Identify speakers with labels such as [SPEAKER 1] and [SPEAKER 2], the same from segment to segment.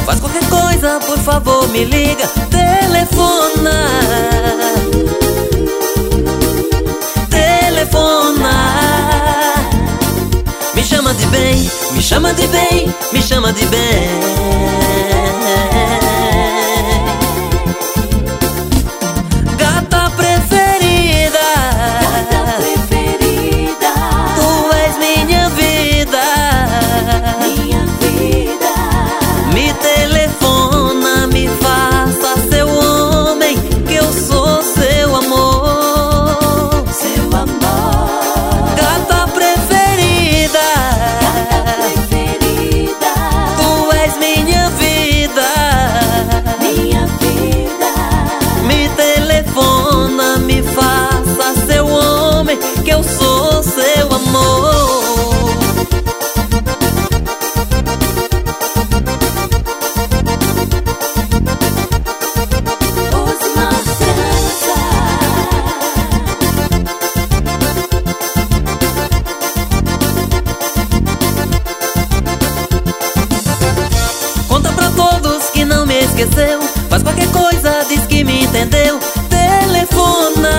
[SPEAKER 1] Faz qualquer coisa, por favor, me liga. Telefona. Telefona. Me chama de bem, me chama de bem, me chama de bem. Gata preferida,
[SPEAKER 2] Gata preferida,
[SPEAKER 1] tu és minha vida.
[SPEAKER 2] minha vida.
[SPEAKER 1] Me telefona, me faça seu homem, que eu sou seu amor.
[SPEAKER 2] Seu amor.
[SPEAKER 1] Gata preferida,
[SPEAKER 2] Gata preferida,
[SPEAKER 1] tu és minha vida.
[SPEAKER 2] minha vida.
[SPEAKER 1] Me telefona, me faça seu homem, que eu sou seu amor. Conta pra todos que não me esqueceu. Faz qualquer coisa, diz que me entendeu. Telefona.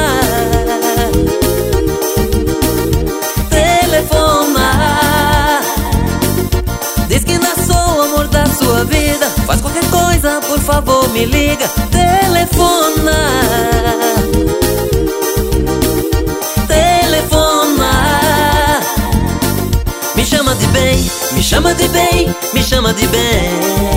[SPEAKER 1] Telefona. Diz que ainda sou o amor da sua vida. Faz qualquer coisa, por favor, me liga. Telefona. Telefona. Me chama de bem, me chama de bem, me chama de bem.